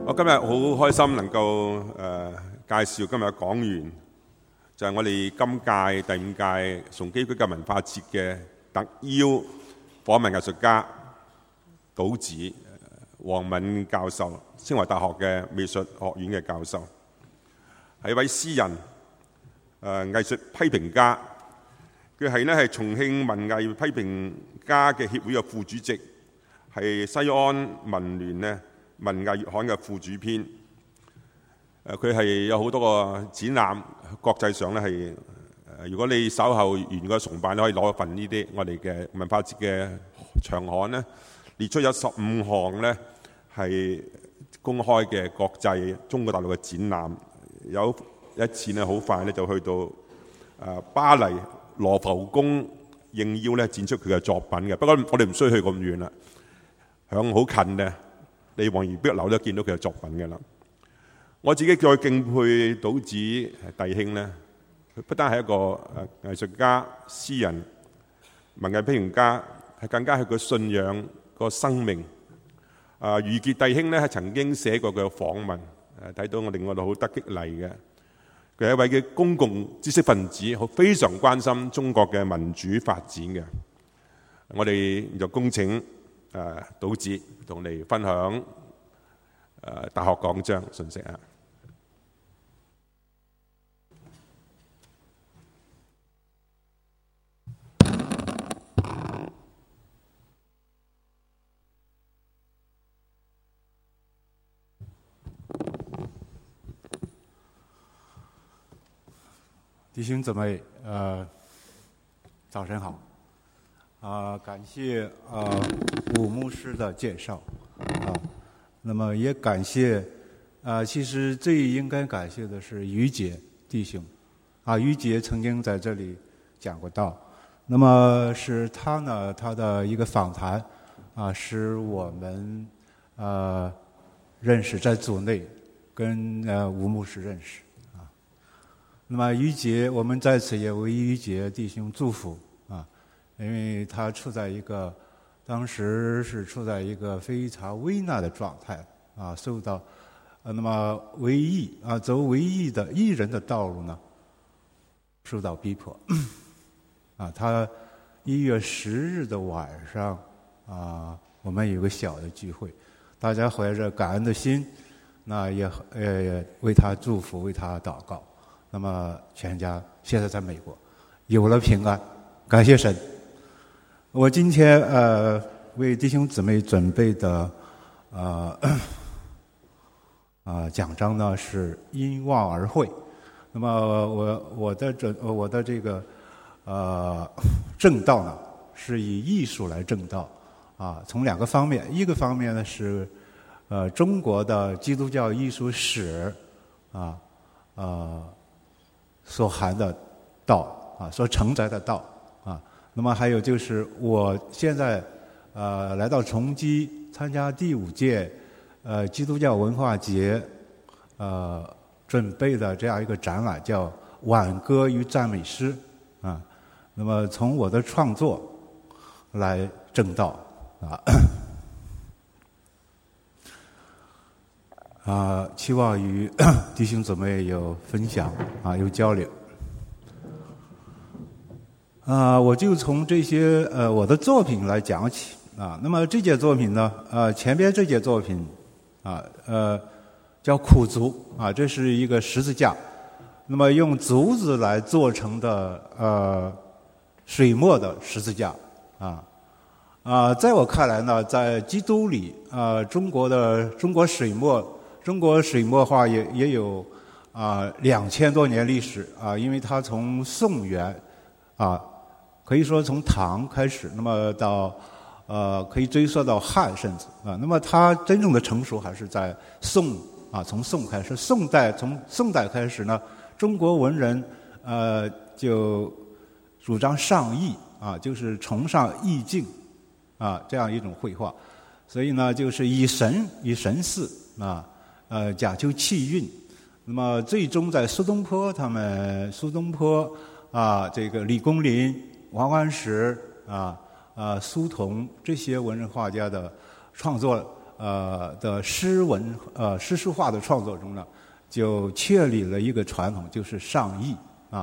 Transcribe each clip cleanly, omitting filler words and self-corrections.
我今日好開心能夠介紹今日嘅講員，就係我哋今屆第5屆崇基區嘅文化節嘅特邀訪問藝術家島子黃敏教授，清華大學嘅美術學院嘅教授，係一位詩人、藝術批評家。佢係重慶文藝批評家嘅協會嘅副主席，係西安文聯呢文藝月刊嘅副主編。佢係有好多個展覽，國際上咧係如果你稍後完個崇拜，你可以攞一份呢啲我哋嘅文化節嘅長刊咧，列出有15項咧係公開嘅國際中國大陸嘅展覽。有一次咧好快咧就去到巴黎羅浮宮應邀咧展出佢嘅作品嘅。不過我哋唔需要去咁遠啦，響好近嘅你望完碧樓都見到佢嘅作品嘅啦。我自己再敬佩島子弟兄咧，佢不單係一個藝術家、詩人、文藝批評家，係更加係佢信仰個生命。余傑弟兄咧係曾經寫過佢嘅訪問，睇到令我哋好得激勵嘅。佢係一位嘅公共知識分子，非常關心中國嘅民主發展嘅。我哋就恭請島子同你分享大學講章信息啊！ 弟兄姊妹，早晨好。感谢武牧师的介绍那么也感谢其实最应该感谢的是于杰弟兄于杰曾经在这里讲过道，那么是他呢，他的一个访谈使我们认识，在组内跟吴牧师认识那么于杰，我们在此也为于杰弟兄祝福因为他当时是处在一个非常危难的状态受到那么为艺走为艺的艺人的道路呢受到逼迫他1月10日的晚上我们有个小的聚会，大家怀着感恩的心，那也为他祝福，为他祷告。那么全家现在在美国有了平安，感谢神。我今天为弟兄姊妹准备的奖章呢是因望而会。那么我的这个正道呢是以艺术来正道从2个方面，一个方面呢是中国的基督教艺术史所含的道所承载的道那么还有就是我现在来到崇基参加第5届基督教文化节准备的这样一个展览，叫挽歌与赞美诗那么从我的创作来正道期望与弟兄姊妹有分享有交流我就从这些我的作品来讲起那么这件作品呢前边这件作品叫苦竹这是一个十字架，那么用竹子来做成的水墨的十字架在我看来呢，在基督里中国水墨画也有2000多年历史因为它从宋元可以说从唐开始，那么到可以追溯到汉，甚至那么它真正的成熟还是在宋从宋开始。从宋代开始呢，中国文人就主张上意就是崇尚意境这样一种绘画，所以呢就是以神似讲究气韵。那么最终在苏东坡这个李公麟、王安石苏童这些文人画家的创作的诗文诗书画的创作中呢，就确立了一个传统，就是上意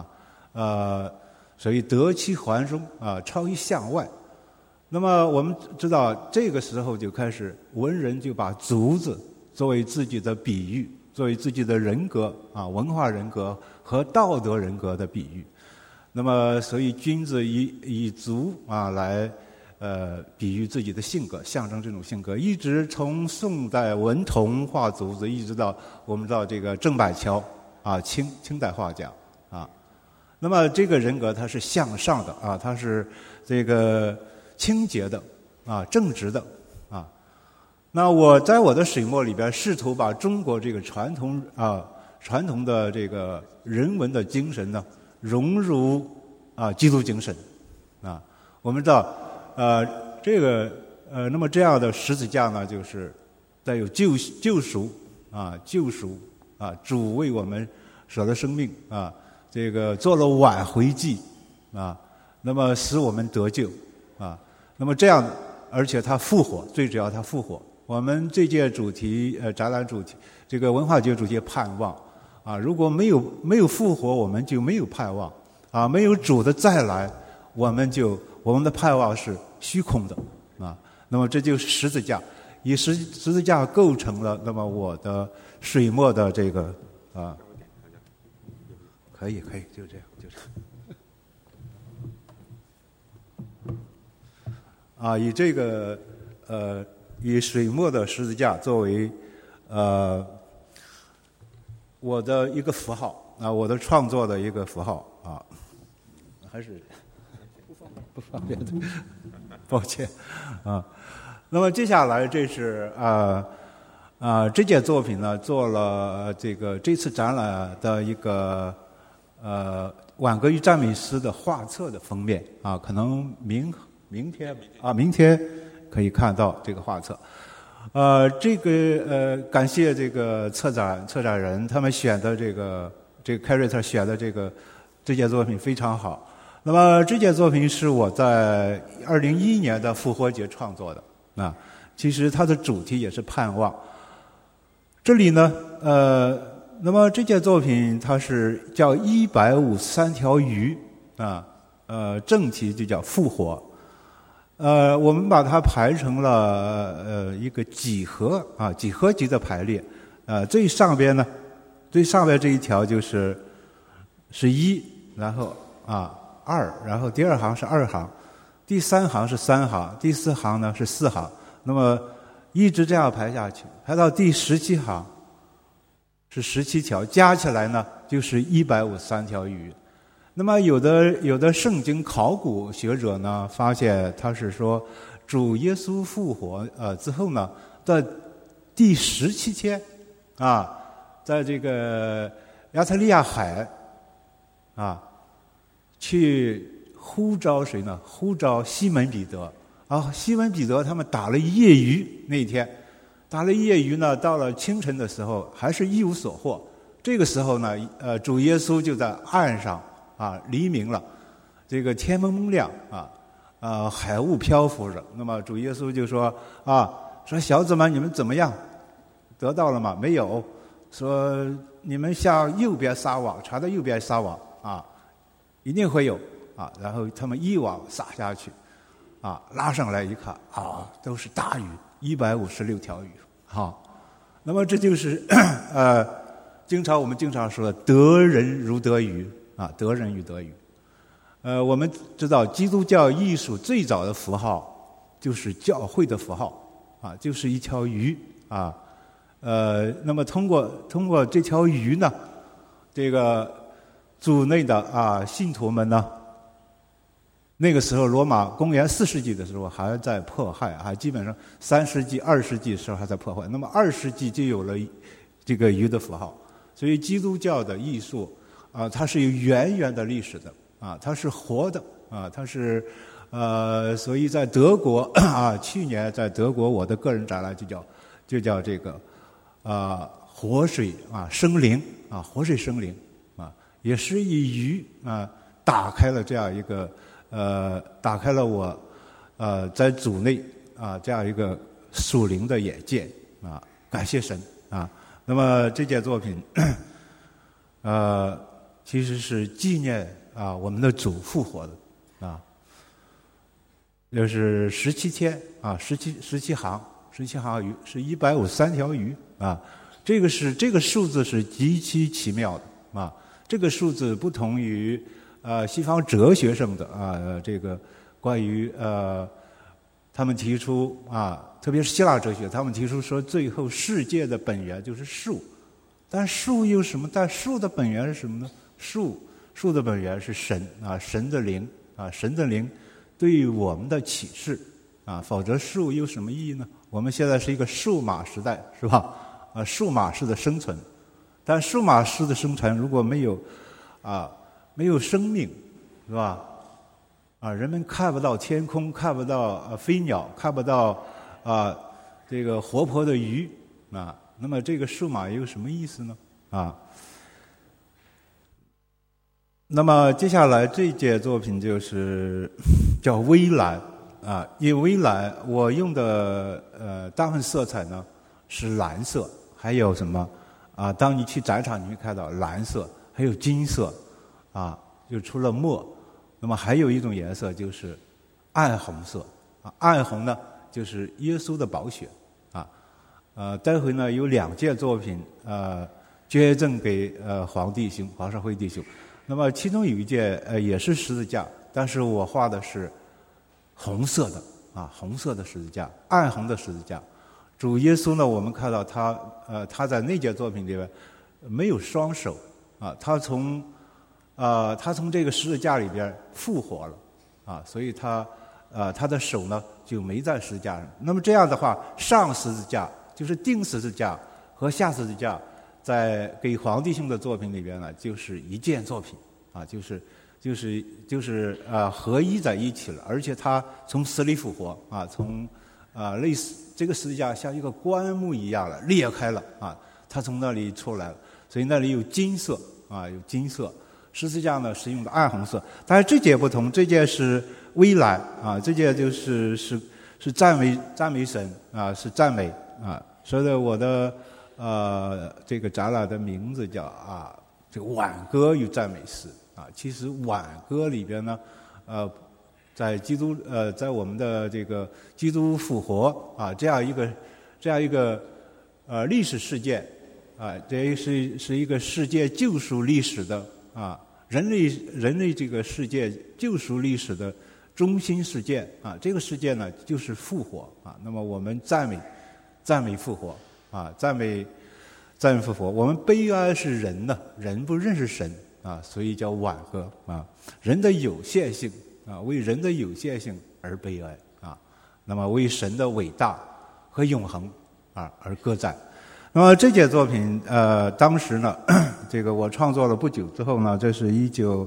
所以得其环中超于向外。那么我们知道，这个时候就开始文人就把竹子作为自己的比喻，作为自己的人格文化人格和道德人格的比喻。那么所以君子以竹来比喻自己的性格，象征这种性格，一直从宋代文同画竹子，一直到我们知道这个郑板桥清代画家那么这个人格他是向上的他是这个清洁的正直的那我在我的水墨里边试图把中国这个传统的这个人文的精神呢融入基督精神我们知道这个那么这样的十字架呢，就是带有救赎主为我们舍了生命这个做了挽回祭那么使我们得救那么这样，而且他复活，最主要他复活。我们这届主题展览主题，这个文化节主题盼望如果没有复活，我们就没有盼望没有主的再来，我们的盼望是虚空的那么这就是十字架，以十字架构成了那么我的水墨的这个可以，就这样，就是以这个以水墨的十字架作为我的一个符号我的创作的一个符号还是不方便的，抱歉那么接下来这是这件作品呢做了这次展览的一个挽歌与赞美诗的画册的封面可能明天可以看到这个画册。感谢这个策展人，他们选的这个凯瑞特选的这件作品非常好。那么这件作品是我在2011年的复活节创作的其实它的主题也是盼望。这里呢那么这件作品它是叫153条鱼正题就叫复活。我们把它排成了一个几何级的排列。最上边这一条就是1，然后2，然后第二行是2行，第三行是3行，第四行呢是4行。那么一直这样排下去，排到第17行是17条，加起来呢就是153条鱼。那么有的圣经考古学者呢发现他是说主耶稣复活之后呢，在第17天在这个亚特利亚海去呼召谁呢？呼召西门彼得西门彼得他们打了一夜鱼，那一天打了一夜鱼呢，到了清晨的时候还是一无所获。这个时候呢主耶稣就在岸上黎明了，这个天蒙蒙亮海雾漂浮着。那么主耶稣就说说小子们，你们怎么样？得到了吗？没有。说你们向右边撒网，朝着右边撒网一定会有然后他们一网撒下去拉上来一看都是大鱼，156条鱼那么这就是我们经常说的得人如得鱼得人如得鱼。我们知道基督教艺术最早的符号就是教会的符号就是一条鱼那么通过这条鱼呢，这个主内的信徒们呢，那个时候罗马公元4世纪的时候还在迫害，还基本上3世纪、2世纪的时候还在迫害。那么2世纪就有了这个鱼的符号，所以基督教的艺术它是有源远的历史的它是活的它是所以在德国去年在德国我的个人展览就叫这个活水生灵活水生灵也是以鱼打开了这样一个打开了我在主内这样一个属灵的眼界啊，感谢神啊。那么这件作品，其实是纪念我们的主复活的啊，就是17天啊，17行鱼是153条鱼啊，这个数字是极其奇妙的啊，这个数字不同于西方哲学上的这个关于他们提出特别是希腊哲学，他们提出说最后世界的本源就是树，但树有什么？但树的本源是什么呢？树的本源是神啊，神的灵啊，神的灵对于我们的启示啊，否则树有什么意义呢？我们现在是一个数码时代，是吧？数码式的生存，但数码式的生存如果没有生命，是吧？人们看不到天空，看不到飞鸟，看不到这个活泼的鱼啊，那么这个数码有什么意思呢？那么接下来这件作品就是叫微蓝啊，因为微蓝我用的大部分色彩呢是蓝色，还有什么当你去展场你会看到蓝色，还有金色就除了墨，那么还有一种颜色就是暗红色暗红呢就是耶稣的宝血待会呢有2件作品捐赠给黄少辉弟兄。那么其中有一件也是十字架，但是我画的是红色的红色的十字架，暗红的十字架。主耶稣呢，我们看到他在那件作品里面没有双手他从这个十字架里边复活了所以他的手呢就没在十字架上。那么这样的话，上十字架就是钉十字架和下十字架在给黄弟兄的作品里边呢，就是一件作品就是合一在一起了，而且他从死里复活从类似这个十字架像一个棺木一样了裂开了他从那里出来了，所以那里有金色有金色。十字架呢是用的暗红色，但是这件不同，这件是微蓝这件是赞美神是赞美所以我的这个展览的名字叫这个挽歌与赞美诗其实挽歌里边呢在在我们的这个基督复活这样一个历史事件这是一个世界救赎历史的人类这个世界救赎历史的中心事件这个事件呢就是复活那么我们赞美复活赞美复活。我们悲哀是人呢，人不认识神所以叫挽歌人的有限性为人的有限性而悲哀那么为神的伟大和永恒而歌赞。那么这件作品当时呢这个我创作了不久之后呢，这是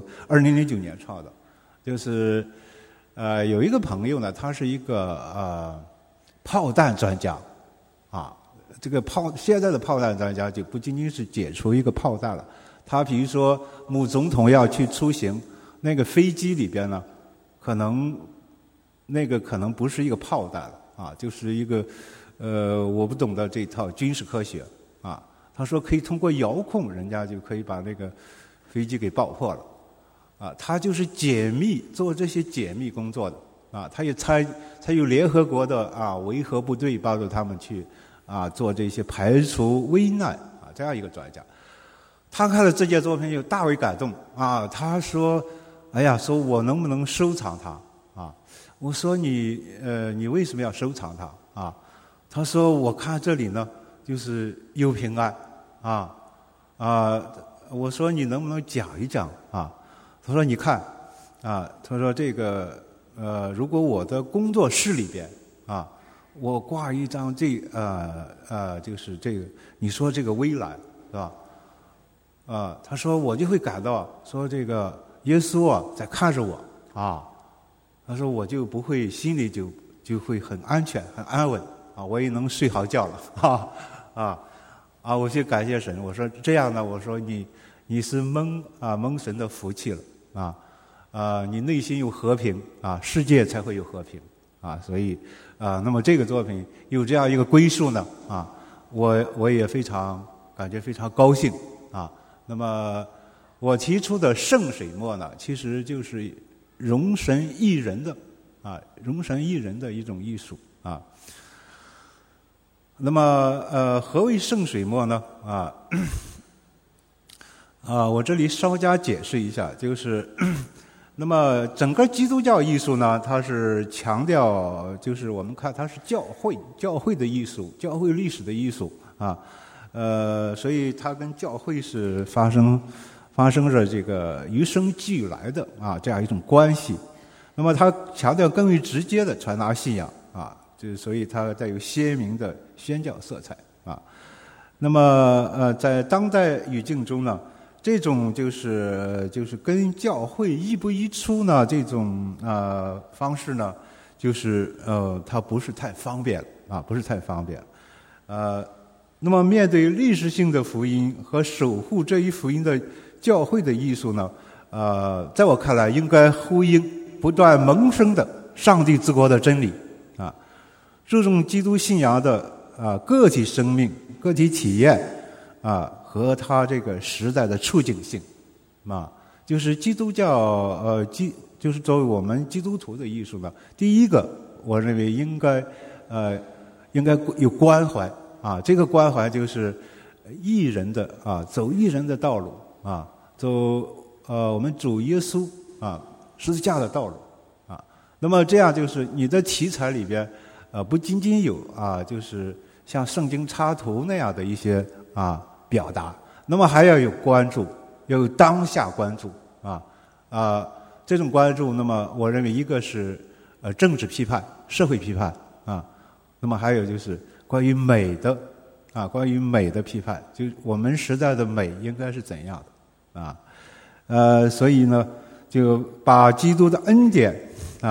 2009年创的，就是有一个朋友呢，他是一个炮弹专家这个现在的炮弹专家就不仅仅是解除一个炮弹了，他比如说某总统要去出行，那个飞机里边呢可能不是一个炮弹了就是一个我不懂得这套军事科学他说可以通过遥控，人家就可以把那个飞机给爆破了他就是做这些解密工作的他也才有联合国的维和部队帮助他们去做这些排除危难这样一个专家。他看了这件作品就大为感动他说说我能不能收藏它我说你为什么要收藏它他说我看这里呢就是有平安我说你能不能讲一讲他说你看他说这个如果我的工作室里边我挂一张就是这个你说这个微蓝是吧他说我就会感到说这个耶稣在看着我他说我就不会心里就会很安全很安稳我也能睡好觉了我就感谢神，我说这样呢，我说你是蒙神的福气了你内心有和平世界才会有和平啊，所以那么这个作品有这样一个归宿呢啊，我也感觉非常高兴啊。那么我提出的圣水墨呢，其实就是容神益人的一种艺术啊。那么何为圣水墨呢？我这里稍加解释一下，就是那么整个基督教艺术呢，它是强调，就是我们看它是教会的艺术，教会历史的艺术啊，所以它跟教会是发生着这个与生俱来的这样一种关系。那么它强调更为直接的传达信仰啊，所以它带有鲜明的宣教色彩啊。那么在当代语境中呢，这种就是跟教会亦步亦趋呢，这种方式呢，就是它不是太方便不是太方便。那么面对历史性的福音和守护这一福音的教会的艺术呢，在我看来应该呼应不断萌生的上帝之国的真理啊，注重基督信仰的个体生命、个体体验和它这个时代的处境性就是基督教就是作为我们基督徒的艺术呢，第一个我认为应该有关怀这个关怀就是义人的走义人的道路走我们主耶稣十字架的道路那么这样就是你的题材里边不仅仅有就是像圣经插图那样的一些表达，那么还要有关注，要有当下关注这种关注，那么我认为一个是政治批判、社会批判那么还有就是关于美的批判，就是我们时代的美应该是怎样的所以呢，就把基督的恩典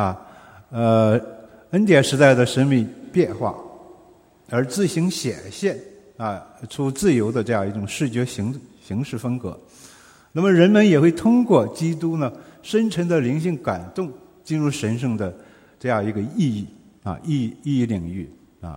恩典时代的神秘变化，而自行显现出自由的这样一种视觉形式风格。那么人们也会通过基督呢深沉的灵性感动，进入神圣的这样一个意义领域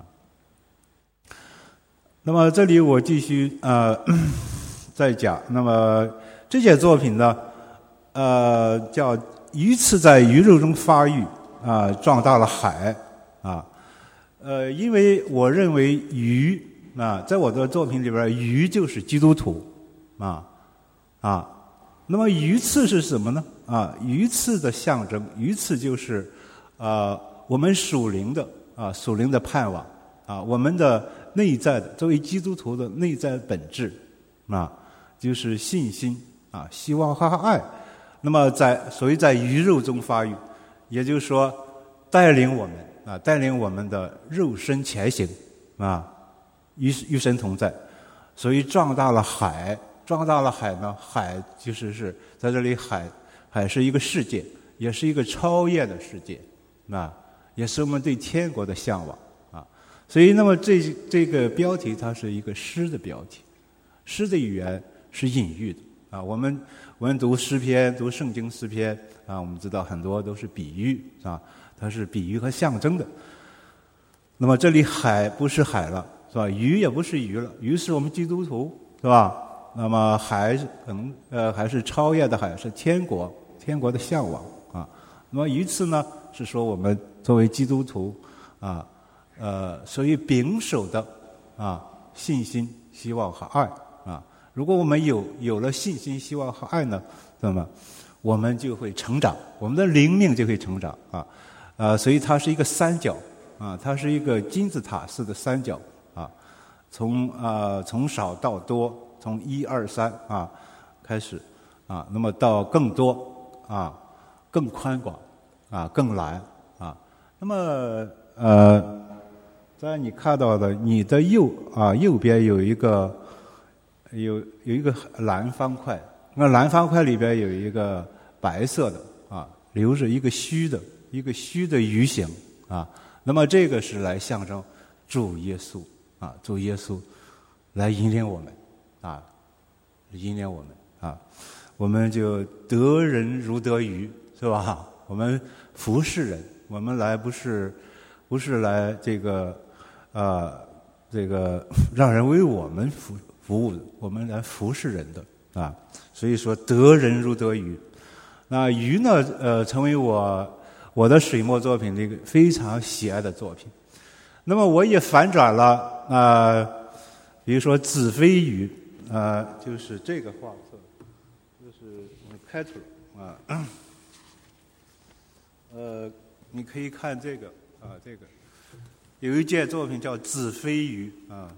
那么这里我继续再讲。那么这件作品呢叫鱼翅在鱼肉中发育壮大了海因为我认为鱼在我的作品里边，鱼就是基督徒那么鱼翅是什么呢鱼翅的象征，鱼翅就是我们属灵的盼望我们的内在的作为基督徒的内在本质就是信心希望和爱。那么所以在鱼肉中发育，也就是说带领我们的肉身前行与神同在。所以壮大了海呢，海是在这里，海是一个世界，也是一个超越的世界也是我们对天国的向往所以那么这个标题它是一个诗的标题，诗的语言是隐喻的我们读诗篇，读圣经诗篇我们知道很多都是比喻它是比喻和象征的。那么这里海不是海了，是吧？鱼也不是鱼了，鱼是我们基督徒，是吧？那么海可能还是超越的海，是天国的向往那么鱼翅呢，是说我们作为基督徒所以秉守的信心、希望和爱如果我们有了信心、希望和爱呢，那么我们就会成长，我们的灵命就会成长所以它是一个三角它是一个金字塔式的三角从少到多，从1、2、3开始那么到更多更宽广更蓝那么在你看到的你的右边有一个蓝方块，那蓝方块里边有一个白色的留着一个虚的鱼形那么这个是来象征主耶稣主耶稣来引领我们我们就得人如得鱼，是吧？我们服侍人我们来不是来这个让人为我们服务的，我们来服侍人的啊。所以说得人如得鱼。那鱼呢，成为我的水墨作品的一个非常喜爱的作品。那么我也反转了比如说子非鱼就是这个画册，就是开头你可以看这个这个有一件作品叫子非鱼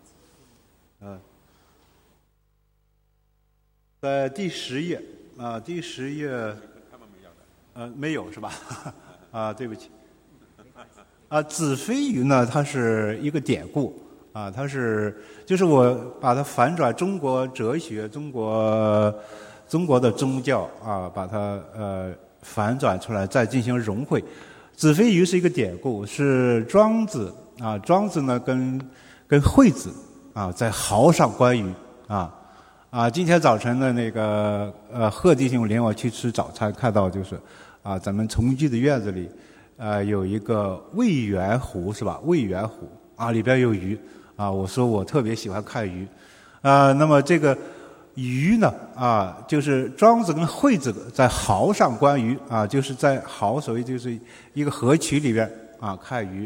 在第10页第10页没有是吧？对不起。子非鱼呢，它是一个典故它就是我把它反转中国哲学、中国的宗教把它反转出来，再进行融汇。子非鱼是一个典故，是庄子庄子呢跟惠子在壕上观鱼今天早晨的那个贺弟兄领我去吃早餐，看到就是咱们崇基的院子里有一个渭源湖是吧？渭源湖里边有鱼我说我特别喜欢看鱼那么这个鱼呢就是庄子跟惠子在壕上观鱼就是在壕，所以就是一个河渠里边看鱼。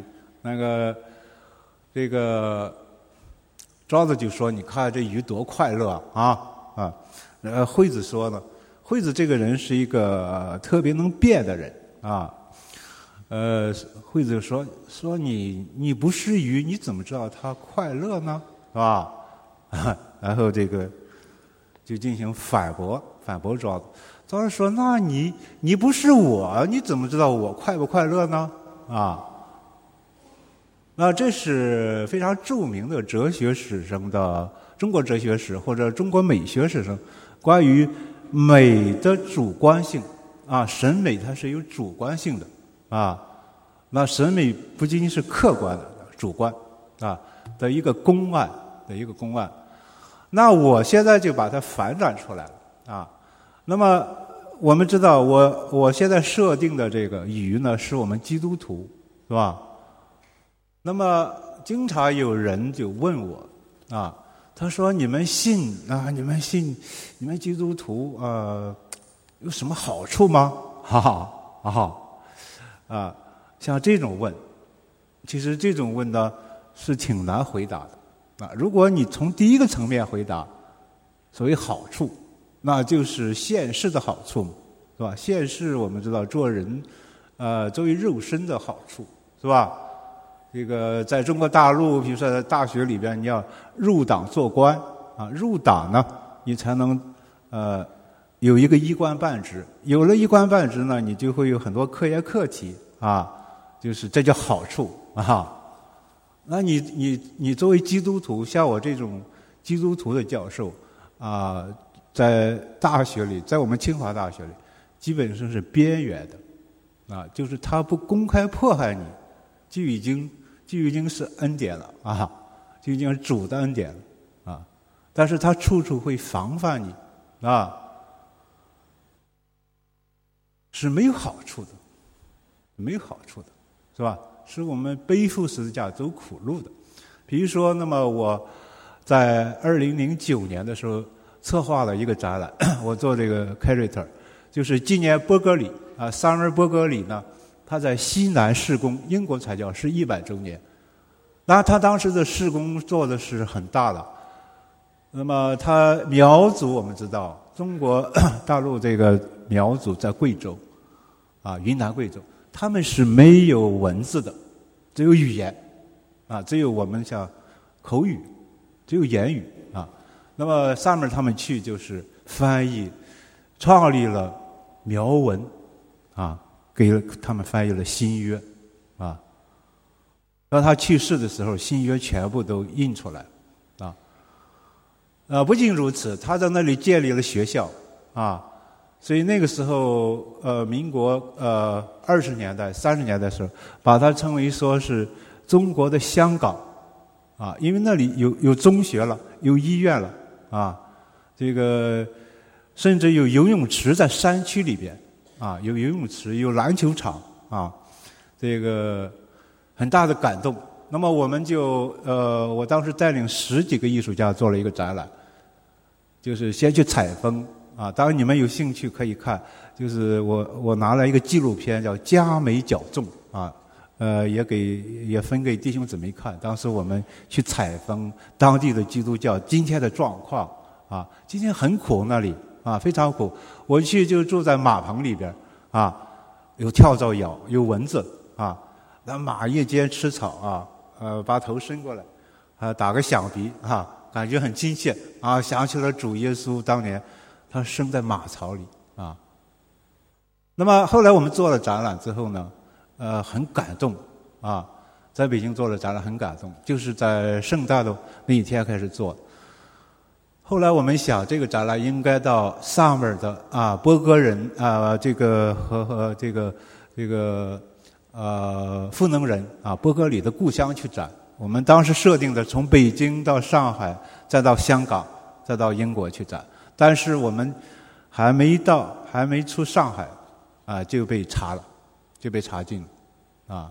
这个庄子就说：“你看这鱼多快乐惠子说呢，惠子这个人是一个特别能辩的人惠子说你不是鱼，你怎么知道它快乐呢？是吧？然后这个就进行反驳庄子。庄子说：那你不是我，你怎么知道我快不快乐呢？那这是非常著名的哲学史上的中国哲学史或者中国美学史上关于美的主观性审美它是有主观性的那审美不仅仅是客观的，主观的一个公案。那我现在就把它反转出来了那么我们知道我现在设定的这个鱼呢，是我们基督徒，是吧？那么经常有人就问我他说你们信你们基督徒有什么好处吗？像这种问，其实这种问呢是挺难回答的如果你从第一个层面回答，所谓好处，那就是现世的好处，是吧？现世我们知道做人作为肉身的好处，是吧？这个在中国大陆，比如说在大学里边，你要入党做官入党呢，你才能有一个一官半职。有了一官半职呢，你就会有很多科研课题就是这叫好处那你作为基督徒，像我这种基督徒的教授在大学里，在我们清华大学里，基本上是边缘的就是他不公开迫害你，就已经是恩典了就已经是主的恩典了但是他处处会防范你是没有好处的，是吧？是我们背负十字架走苦路的。比如说，那么我在2009年的时候策划了一个展览，我做这个 curator， 就是纪念波格里萨缪尔·波格里呢，他在西南事工英国传教士100周年。那他当时的事工做的是很大的。那么他苗族我们知道，中国大陆这个苗族在贵州云南贵州，他们是没有文字的，只有语言只有我们像口语，只有言语那么萨缪尔他们去就是翻译，创立了苗文给了他们翻译了新约当他去世的时候，新约全部都印出来不仅如此，他在那里建立了学校所以那个时候民国20年代30年代的时候，把它称为说是中国的香港因为那里有中学了，有医院了这个甚至有游泳池在山区里边有游泳池，有篮球场这个很大的感动。那么我们就我当时带领10几个艺术家做了一个展览，就是先去采风啊，当然你们有兴趣可以看，就是我拿了一个纪录片叫《佳美矫纵》啊，也分给弟兄姊妹看。当时我们去采风当地的基督教今天的状况啊，今天很苦那里啊，非常苦。我去就住在马棚里边啊，有跳蚤咬，有蚊子啊，那马夜间吃草啊，把头伸过来啊，打个响鼻啊，感觉很亲切啊，想起了主耶稣当年他生在马槽里啊。那么后来我们做了展览之后呢，很感动啊，在北京做了展览很感动，就是在圣诞的那一天开始做。后来我们想，这个展览应该到萨摩尔的波哥人这个和这个赋能人波哥里的故乡去展。我们当时设定的从北京到上海，再到香港，再到英国去展。但是我们还没出上海就被查了，就被查禁了啊。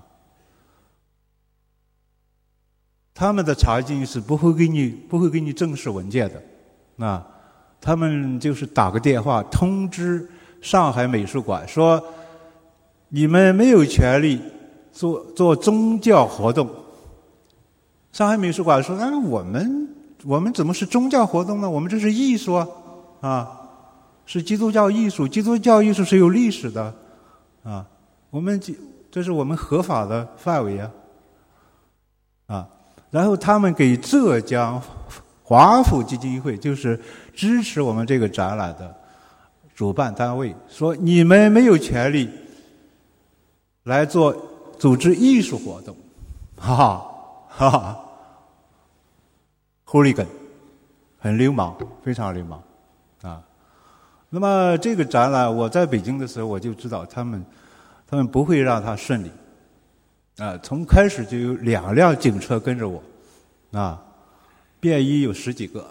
他们的查禁是不会给你正式文件的啊，他们就是打个电话通知上海美术馆说，你们没有权利做宗教活动。上海美术馆说，我们怎么是宗教活动呢？我们这是艺术啊，是基督教艺术，基督教艺术是有历史的啊，这是我们合法的范围啊。然后他们给浙江华府基金会，就是支持我们这个展览的主办单位，说你们没有权利来组织艺术活动，hooligan， 很流氓，非常流氓啊。那么这个展览，我在北京的时候我就知道他们不会让它顺利啊。从开始就有2辆警车跟着我啊，便衣有10几个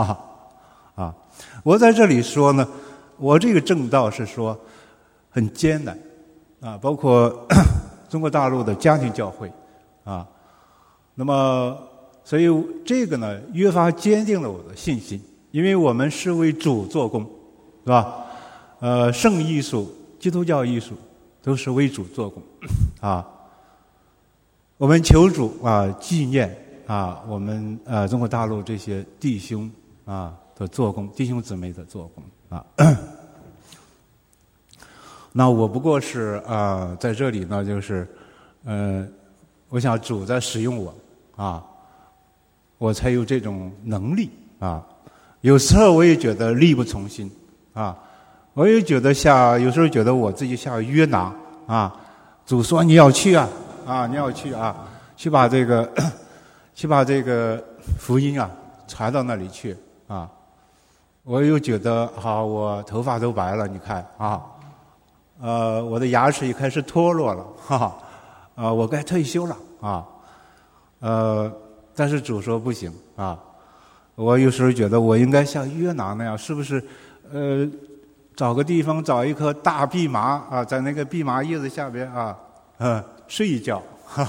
我在这里说呢，我这个正道是说很艰难啊，包括中国大陆的家庭教会啊，那么所以这个呢越发坚定了我的信心，因为我们是为主做工，是吧？圣艺术、基督教艺术都是为主做工啊。我们求主纪念我们中国大陆这些弟兄的做工，弟兄姊妹的做工啊。那我不过是在这里呢，就是我想主在使用我我才有这种能力啊。有时候我也觉得力不从心我也觉得有时候觉得我自己像约拿主说你要去你要去去把这个福音传到那里去我又觉得我头发都白了，你看我的牙齿也开始脱落了我该退休了但是主说不行我有时候觉得我应该像约拿那样，是不是找个地方找一棵大蓖麻在那个蓖麻叶子下边睡一觉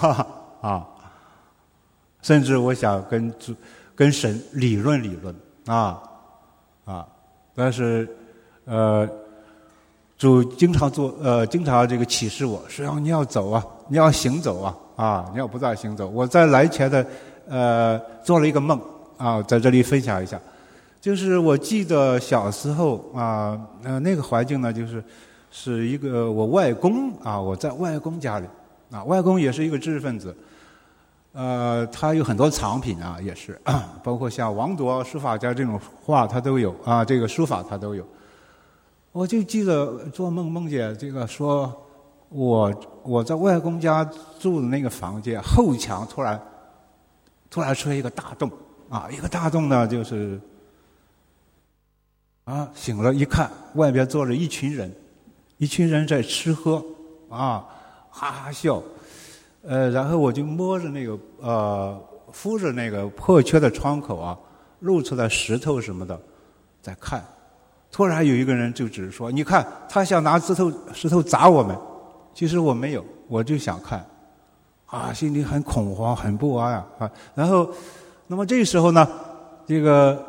甚至我想跟神理论但是主经常这个启示我说你要走你要行走你要不断行走。我在来前的做了一个梦在这里分享一下，就是我记得小时候那个环境呢，是一个我外公我在外公家里外公也是一个知识分子，他有很多藏品也是包括像王铎书法家这种画他都有这个书法他都有。我就记得做梦见这个说我在外公家住的那个房间后墙突然出现一个大洞一个大洞呢，就是醒了一看，外边坐着一群人在吃喝哈哈笑，然后我就摸着那个扶着那个破缺的窗口露出来石头什么的在看。突然有一个人就指说，你看他想拿石头砸我们其实我没有，我就想看，心里很恐慌，很不安啊。然后，那么这时候呢，这个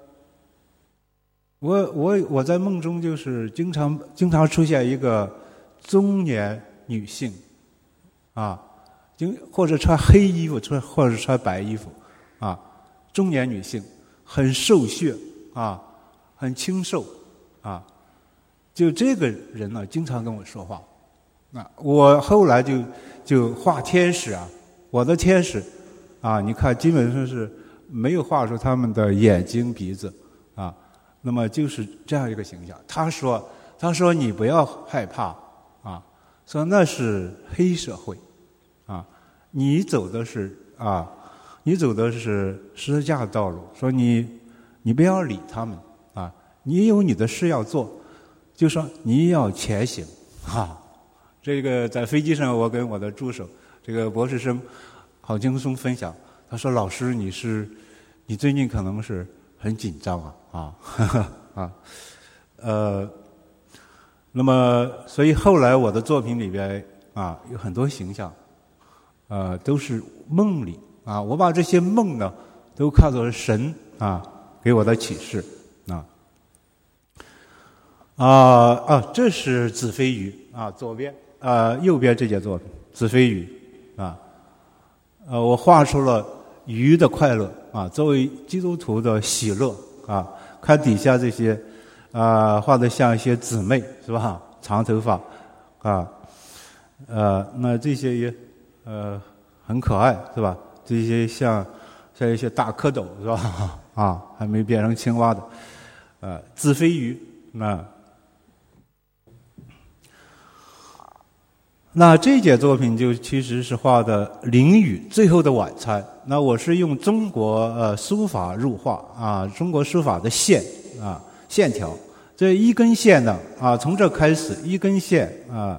我在梦中就是经常出现一个中年女性，或者穿黑衣服，或者穿白衣服，中年女性很瘦削很清瘦就这个人呢，经常跟我说话。我后来就画天使我的天使你看基本上是没有画出他们的眼睛鼻子那么就是这样一个形象。他说你不要害怕说那是黑社会你走的是十字架的道路，说你不要理他们你有你的事要做，就说你要前行这个在飞机上，我跟我的助手这个博士生郝劲松分享，他说老师你最近可能是很紧张那么所以后来我的作品里边有很多形象都是梦里我把这些梦呢都看作是神给我的启示这是子非鱼左边右边这件作品子非鱼我画出了鱼的快乐作为基督徒的喜乐看底下这些画得像一些姊妹是吧，长头发那这些也很可爱是吧，这些像一些大蝌蚪是吧还没变成青蛙的子非鱼那这件作品就其实是画的淋雨最后的晚餐。那我是用中国书法入画中国书法的线条，这一根线呢从这开始一根线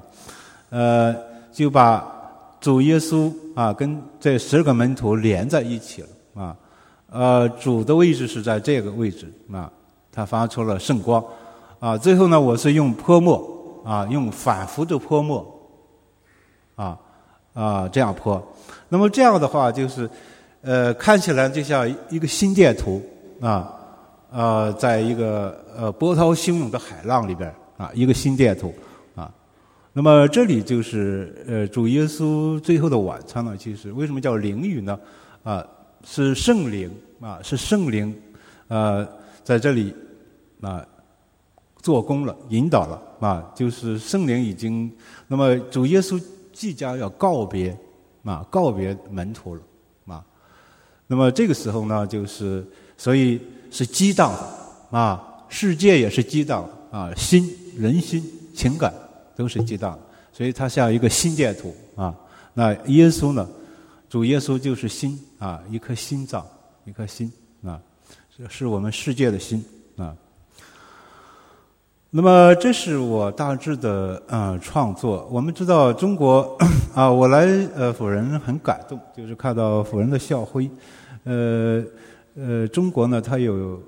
就把主耶稣跟这12个门徒连在一起了主的位置是在这个位置他发出了圣光最后呢我是用泼墨用反复的泼墨这样泼。那么这样的话就是看起来就像一个心电图在一个波涛汹涌的海浪里边一个心电图那么这里就是主耶稣最后的晚餐呢，其实为什么叫淋雨呢是圣灵是圣灵在这里做工了，引导了就是圣灵已经，那么主耶稣即将要告别门徒了那么这个时候呢就是所以是激荡的世界也是激荡人心情感都是激荡的，所以它像一个心电图那耶稣呢，主耶稣就是心一颗心脏，一颗心是我们世界的心那么这是我大致的创作。我们知道中国我来辅仁很感动，就是看到辅仁的校徽中国呢它有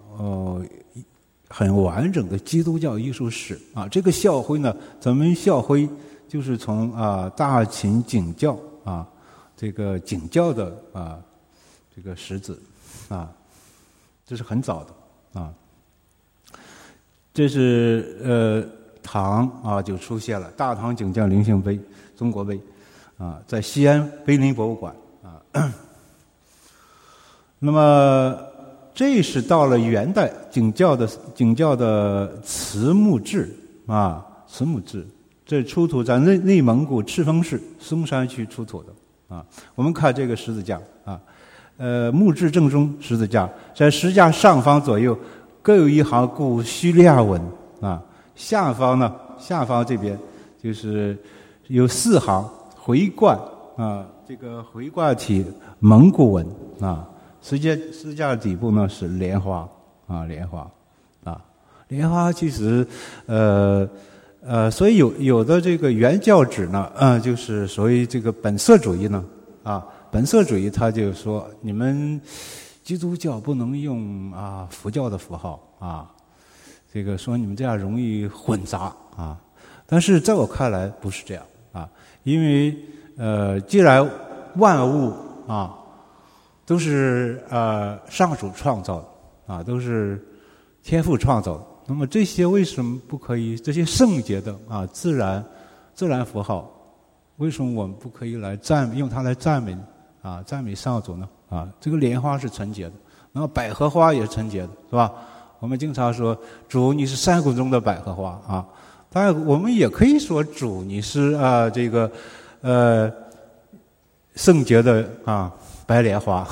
很完整的基督教艺术史这个校徽呢，咱们校徽就是从大秦景教这个景教的这个始子这是很早的这是唐就出现了大唐景将陵姓碑中国碑在西安碑林博物馆那么这是到了元代景教的慈木志慈木志，这出土在内蒙古赤峰市松山区出土的我们看这个十字架木质正中十字架，在十字架上方左右各有一行古叙利亚文下方这边就是有4行回冠这个回冠体蒙古文十字架底部呢是莲花莲花其实所以有的这个原教旨呢就是所谓这个本色主义呢本色主义他就说你们基督教不能用佛教的符号这个说你们这样容易混杂但是在我看来不是这样啊，因为既然万物啊都是上主创造的啊，都是天父创造的，那么这些为什么不可以？这些圣洁的啊自然符号，为什么我们不可以来用它来赞美上主呢？啊，这个莲花是纯洁的，然后百合花也是纯洁的，是吧？我们经常说主你是山谷中的百合花啊，当然我们也可以说主你是这个圣洁的白莲花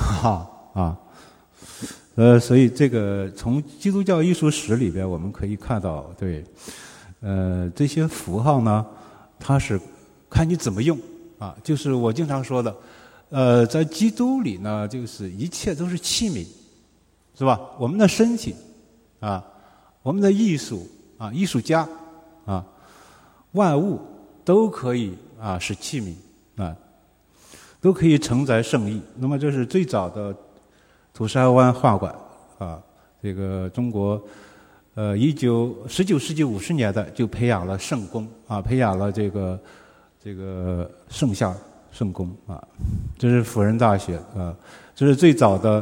所以这个从基督教艺术史里边我们可以看到，对，这些符号呢，它是看你怎么用啊，就是我经常说的，在基督里呢，就是一切都是器皿，是吧？我们的身体啊，我们的艺术啊，艺术家啊，万物都可以是器皿啊，都可以承载圣意。那么这是最早的土山湾画馆啊，这个中国19世纪50年代就培养了圣工啊，培养了这个圣像圣工啊，这是辅仁大学啊，这是最早的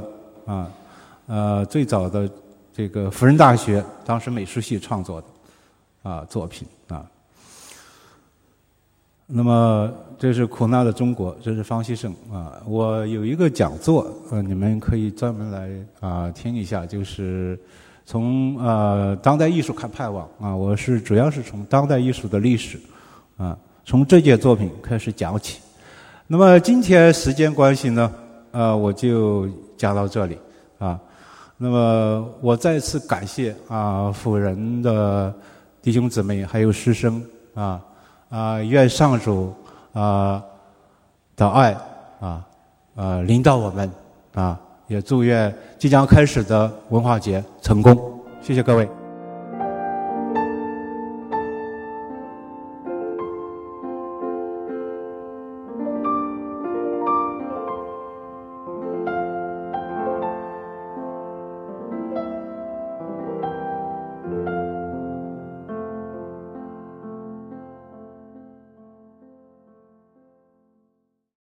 这个辅仁大学当时美术系创作的作品啊。那么这是苦难的中国，这是方希圣啊。我有一个讲座，你们可以专门来听一下，就是从当代艺术看盼望啊。我主要是从当代艺术的历史从这件作品开始讲起。那么今天时间关系呢，我就讲到这里啊。那么我再次感谢辅仁的弟兄姊妹还有师生愿上主的爱领导我们也祝愿即将开始的文化节成功。谢谢各位。